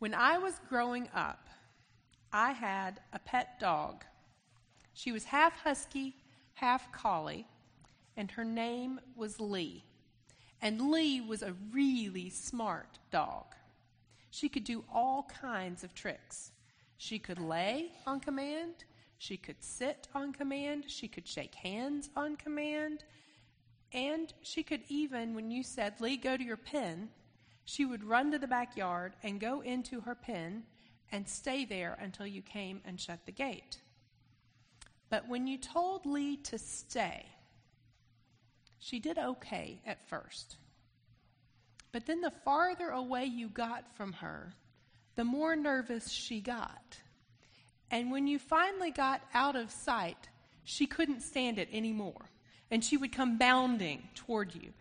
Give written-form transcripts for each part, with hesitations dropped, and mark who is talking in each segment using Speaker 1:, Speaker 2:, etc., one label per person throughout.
Speaker 1: When I was growing up, I had a pet dog. She was half husky, half collie, and her name was Lee. And Lee was a really smart dog. She could do all kinds of tricks. She could lay on command. She could sit on command. She could shake hands on command. And she could even, when you said, Lee, go to your pen, she would run to the backyard and go into her pen and stay there until you came and shut the gate. But when you told Lee to stay, she did okay at first. But then the farther away you got from her, the more nervous she got. And when you finally got out of sight, she couldn't stand it anymore. And she would come bounding toward you.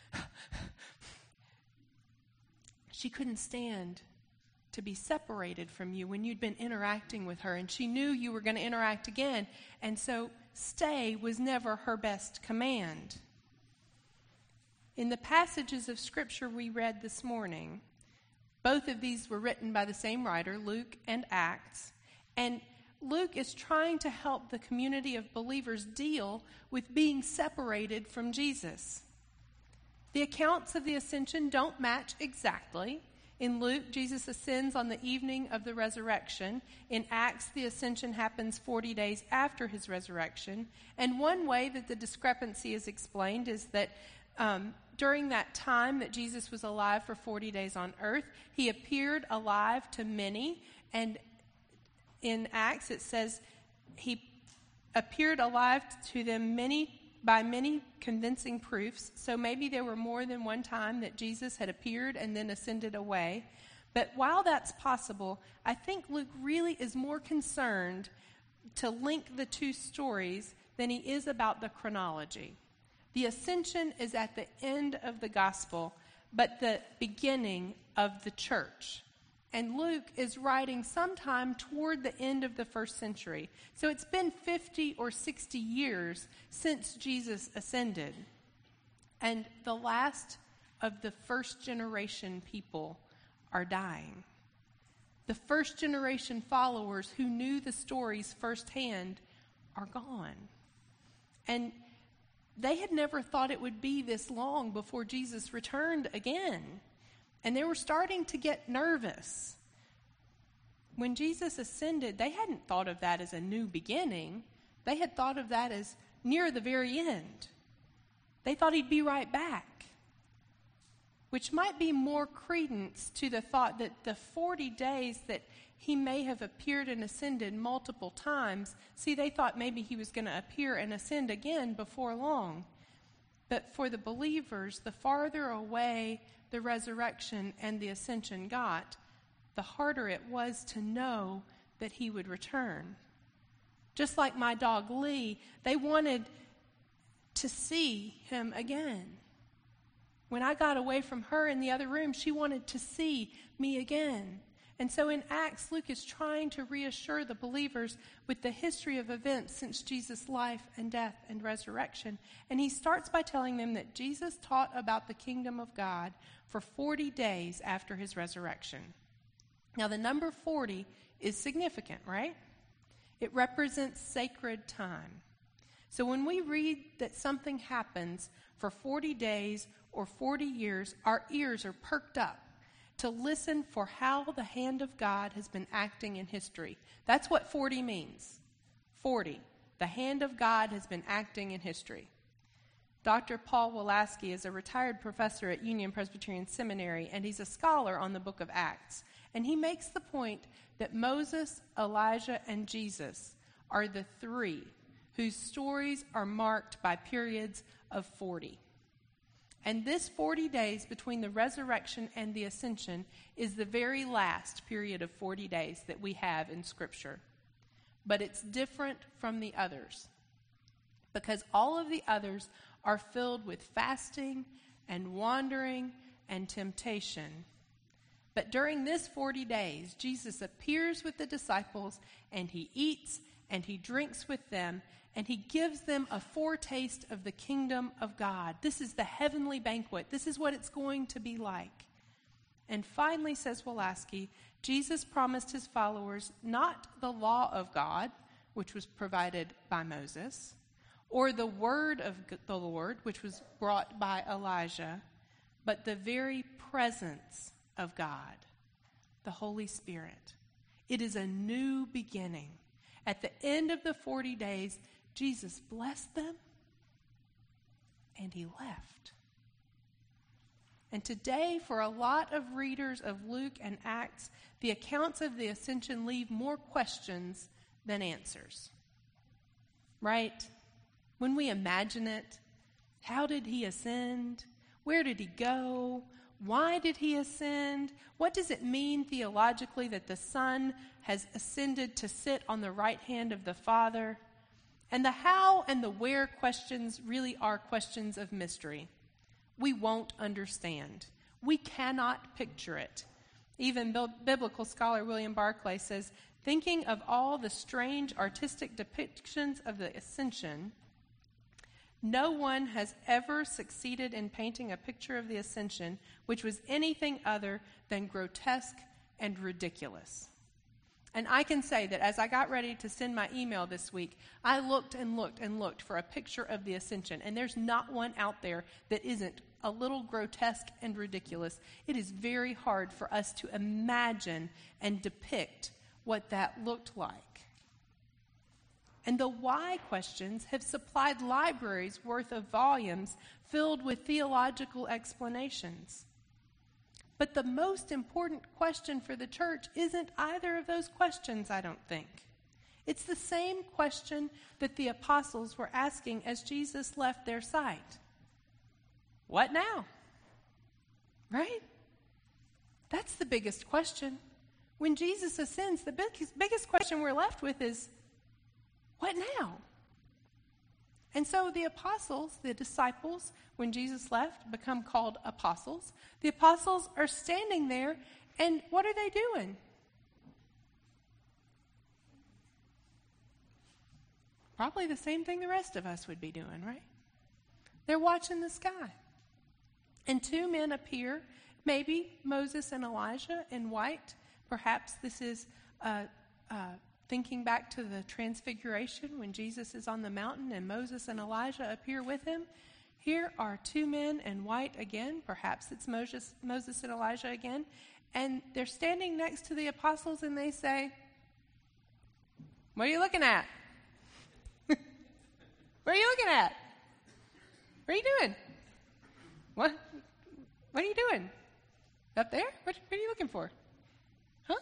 Speaker 1: She couldn't stand to be separated from you when you'd been interacting with her, and she knew you were going to interact again, and so stay was never her best command. In the passages of Scripture we read this morning, both of these were written by the same writer, Luke and Acts, and Luke is trying to help the community of believers deal with being separated from Jesus. The accounts of the ascension don't match exactly. In Luke, Jesus ascends on the evening of the resurrection. In Acts, the ascension happens 40 days after his resurrection. And one way that the discrepancy is explained is that during that time that Jesus was alive for 40 days on earth, he appeared alive to many. And in Acts, it says he appeared alive to them by many convincing proofs. So maybe there were more than one time that Jesus had appeared and then ascended away. But while that's possible, I think Luke really is more concerned to link the two stories than he is about the chronology. The ascension is at the end of the gospel, but the beginning of the church. And Luke is writing sometime toward the end of the first century. So it's been 50 or 60 years since Jesus ascended. And the last of the first generation people are dying. The first generation followers who knew the stories firsthand are gone. And they had never thought it would be this long before Jesus returned again. And they were starting to get nervous. When Jesus ascended, they hadn't thought of that as a new beginning. They had thought of that as near the very end. They thought he'd be right back, which might be more credence to the thought that the 40 days that he may have appeared and ascended multiple times, they thought maybe he was going to appear and ascend again before long. But for the believers, the farther away the resurrection and the ascension got, the harder it was to know that he would return. Just like my dog Lee, they wanted to see him again. When I got away from her in the other room, she wanted to see me again. And so in Acts, Luke is trying to reassure the believers with the history of events since Jesus' life and death and resurrection. And he starts by telling them that Jesus taught about the kingdom of God for 40 days after his resurrection. Now, the number 40 is significant, right? It represents sacred time. So when we read that something happens for 40 days or 40 years, our ears are perked up to listen for how the hand of God has been acting in history. That's what 40 means. 40. The hand of God has been acting in history. Dr. Paul Walaski is a retired professor at Union Presbyterian Seminary, and he's a scholar on the book of Acts. And he makes the point that Moses, Elijah, and Jesus are the three whose stories are marked by periods of 40. And this 40 days between the resurrection and the ascension is the very last period of 40 days that we have in Scripture. But it's different from the others, because all of the others are filled with fasting and wandering and temptation. But during this 40 days, Jesus appears with the disciples, and he eats and he drinks with them, and he gives them a foretaste of the kingdom of God. This is the heavenly banquet. This is what it's going to be like. And finally, says Wolaski, Jesus promised his followers not the law of God, which was provided by Moses, or the word of the Lord, which was brought by Elijah, but the very presence of God, the Holy Spirit. It is a new beginning. At the end of the 40 days, Jesus blessed them, and he left. And today, for a lot of readers of Luke and Acts, the accounts of the ascension leave more questions than answers. Right? When we imagine it, how did he ascend? Where did he go? Why did he ascend? What does it mean theologically that the Son has ascended to sit on the right hand of the Father? And the how and the where questions really are questions of mystery. We won't understand. We cannot picture it. Even biblical scholar William Barclay says, thinking of all the strange artistic depictions of the ascension, no one has ever succeeded in painting a picture of the ascension which was anything other than grotesque and ridiculous. And I can say that as I got ready to send my email this week, I looked and looked and looked for a picture of the ascension, and there's not one out there that isn't a little grotesque and ridiculous. It is very hard for us to imagine and depict what that looked like. And the why questions have supplied libraries worth of volumes filled with theological explanations. But the most important question for the church isn't either of those questions, I don't think. It's the same question that the apostles were asking as Jesus left their sight. What now? Right? That's the biggest question. When Jesus ascends, the biggest question we're left with is, what now? And so the apostles, the disciples, when Jesus left, become called apostles. The apostles are standing there, and what are they doing? Probably the same thing the rest of us would be doing, right? They're watching the sky. And two men appear, maybe Moses and Elijah in white. Perhaps this is thinking back to the transfiguration when Jesus is on the mountain and Moses and Elijah appear with him. Here are two men in white again. Perhaps it's Moses and Elijah again. And they're standing next to the apostles and they say, "What are you looking at? What are you looking at? What are you doing? What are you doing? Up there? What are you looking for? Huh?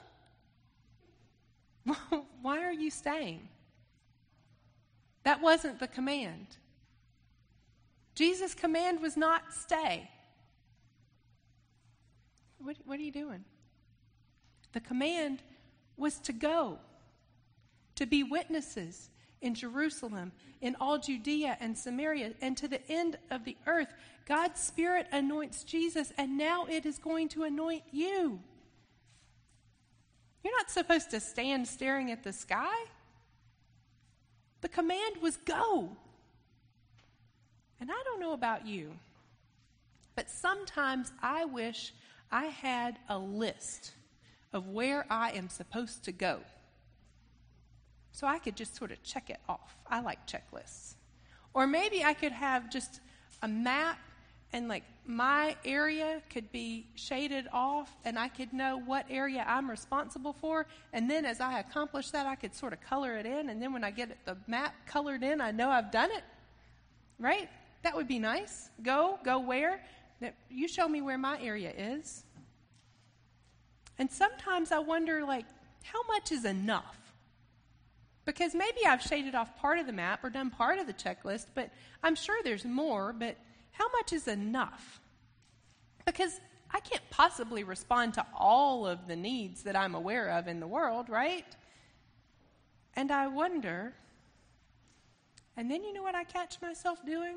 Speaker 1: Why are you staying?" That wasn't the command. Jesus' command was not stay. What are you doing? The command was to go, to be witnesses in Jerusalem, in all Judea and Samaria, and to the end of the earth. God's Spirit anoints Jesus, and now it is going to anoint you. You're not supposed to stand staring at the sky. The command was go. And I don't know about you, but sometimes I wish I had a list of where I am supposed to go, so I could just sort of check it off. I like checklists. Or maybe I could have just a map, and like my area could be shaded off, and I could know what area I'm responsible for. And then as I accomplish that, I could sort of color it in. And then when I get the map colored in, I know I've done it. Right? That would be nice. Go where? You show me where my area is. And sometimes I wonder, like, how much is enough? Because maybe I've shaded off part of the map or done part of the checklist, but I'm sure there's more. But how much is enough? Because I can't possibly respond to all of the needs that I'm aware of in the world, right? And I wonder, and then you know what I catch myself doing?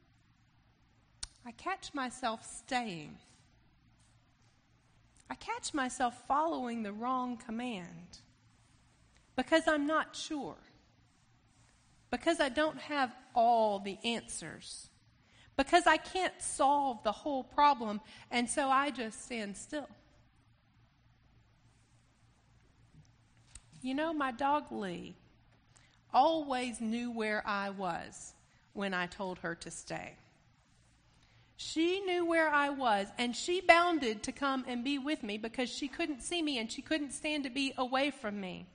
Speaker 1: I catch myself staying. I catch myself following the wrong command because I'm not sure, because I don't have all the answers, because I can't solve the whole problem, and so I just stand still. You know, my dog Lee always knew where I was when I told her to stay. She knew where I was, and she bounded to come and be with me because she couldn't see me and she couldn't stand to be away from me.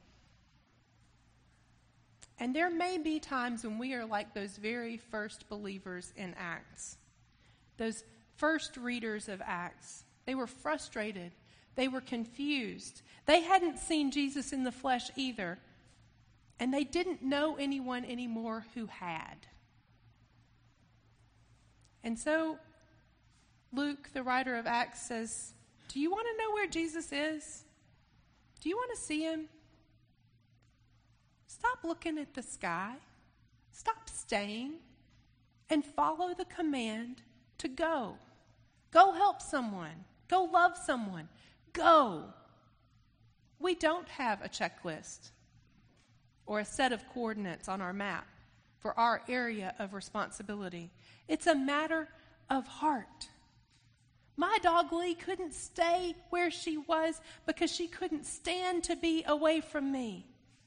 Speaker 1: And there may be times when we are like those very first believers in Acts, those first readers of Acts. They were frustrated. They were confused. They hadn't seen Jesus in the flesh either. And they didn't know anyone anymore who had. And so Luke, the writer of Acts, says, do you want to know where Jesus is? Do you want to see him? Stop looking at the sky. Stop staying and follow the command to go. Go help someone. Go love someone. Go. We don't have a checklist or a set of coordinates on our map for our area of responsibility. It's a matter of heart. My dog Lee couldn't stay where she was because she couldn't stand to be away from me.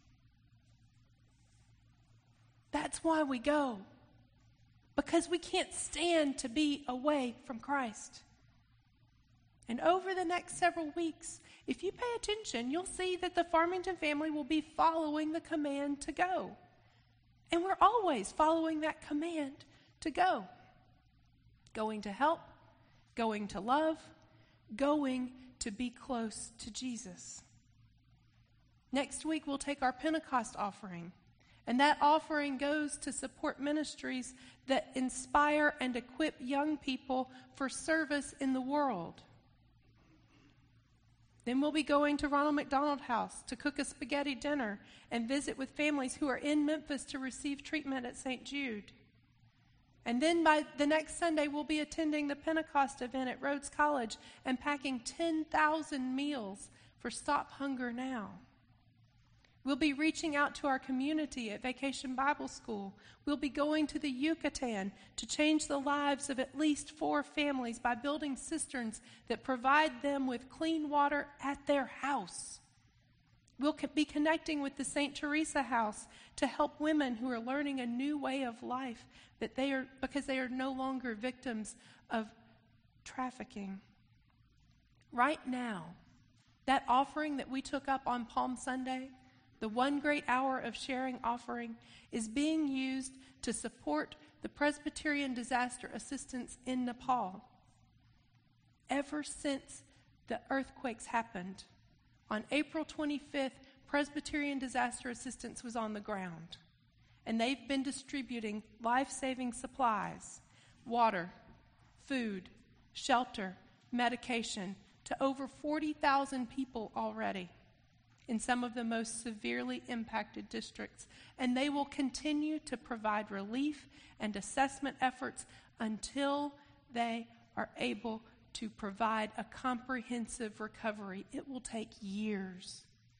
Speaker 1: That's why we go. Because we can't stand to be away from Christ. And over the next several weeks, if you pay attention, you'll see that the Farmington family will be following the command to go. And we're always following that command to go. Going to help, going to love, going to be close to Jesus. Next week, we'll take our Pentecost offering. And that offering goes to support ministries that inspire and equip young people for service in the world. Then we'll be going to Ronald McDonald House to cook a spaghetti dinner and visit with families who are in Memphis to receive treatment at St. Jude. And then by the next Sunday, we'll be attending the Pentecost event at Rhodes College and packing 10,000 meals for Stop Hunger Now. We'll be reaching out to our community at Vacation Bible School. We'll be going to the Yucatan to change the lives of at least 4 families by building cisterns that provide them with clean water at their house. We'll be connecting with the St. Teresa House to help women who are learning a new way of life because they are no longer victims of trafficking. Right now, that offering that we took up on Palm Sunday, the One Great Hour of Sharing offering, is being used to support the Presbyterian Disaster Assistance in Nepal. Ever since the earthquakes happened, on April 25th, Presbyterian Disaster Assistance was on the ground. And they've been distributing life-saving supplies, water, food, shelter, medication to over 40,000 people already in some of the most severely impacted districts. And they will continue to provide relief and assessment efforts until they are able to provide a comprehensive recovery. It will take years.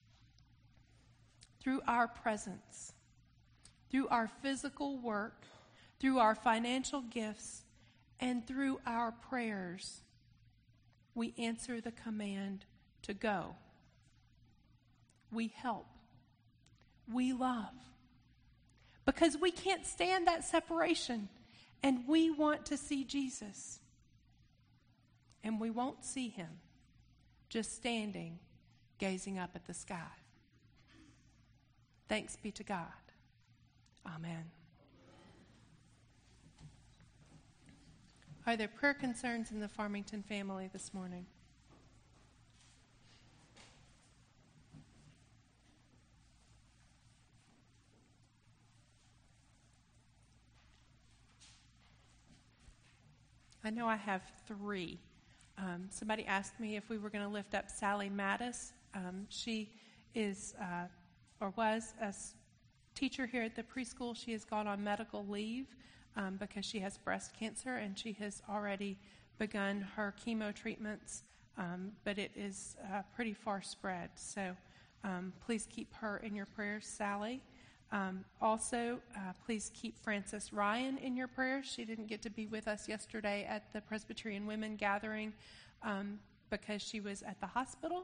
Speaker 1: Through our presence, through our physical work, through our financial gifts, and through our prayers, we answer the command to go. We help. We love. Because we can't stand that separation, and we want to see Jesus. And we won't see him just standing, gazing up at the sky. Thanks be to God. Amen. Are there prayer concerns in the Farmington family this morning? I know I have 3. Somebody asked me if we were going to lift up Sally Mattis. She is, or was, a teacher here at the preschool. She has gone on medical leave because she has breast cancer, and she has already begun her chemo treatments, but it is pretty far spread. So please keep her in your prayers, Sally. Also, please keep Frances Ryan in your prayers. She didn't get to be with us yesterday at the Presbyterian Women Gathering because she was at the hospital,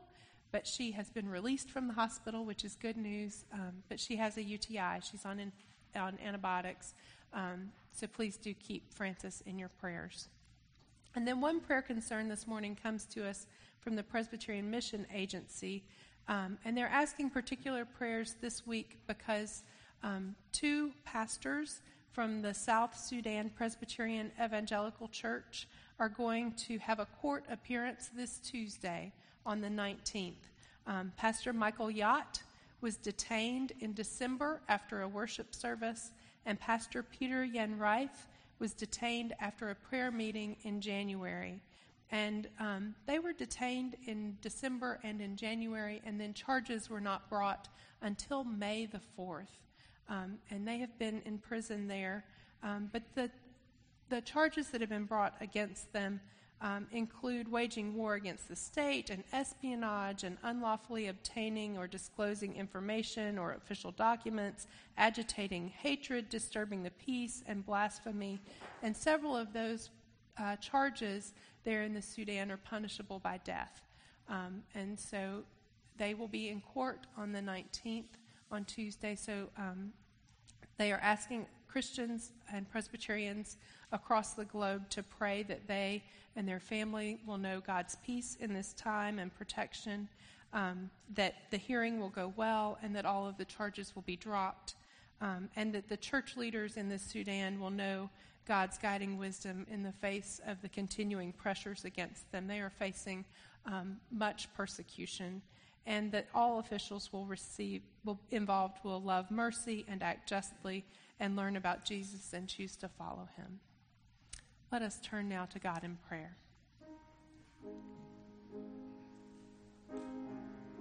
Speaker 1: but she has been released from the hospital, which is good news, but she has a UTI. She's on antibiotics, so please do keep Frances in your prayers. And then one prayer concern this morning comes to us from the Presbyterian Mission Agency, and they're asking particular prayers this week because 2 pastors from the South Sudan Presbyterian Evangelical Church are going to have a court appearance this Tuesday on the 19th. Pastor Michael Yacht was detained in December after a worship service, and Pastor Peter Jan Reif was detained after a prayer meeting in January. And they were detained in December and in January, and then charges were not brought until May the 4th. And they have been in prison there. But the charges that have been brought against them include waging war against the state and espionage and unlawfully obtaining or disclosing information or official documents, agitating hatred, disturbing the peace, and blasphemy. And several of those charges there in the Sudan are punishable by death. And so they will be in court on the 19th on Tuesday. So they are asking Christians and Presbyterians across the globe to pray that they and their family will know God's peace in this time and protection, that the hearing will go well, and that all of the charges will be dropped, and that the church leaders in the Sudan will know God's guiding wisdom in the face of the continuing pressures against them. They are facing much persecution, and that all officials involved will love mercy and act justly and learn about Jesus and choose to follow him. Let us turn now to God in prayer.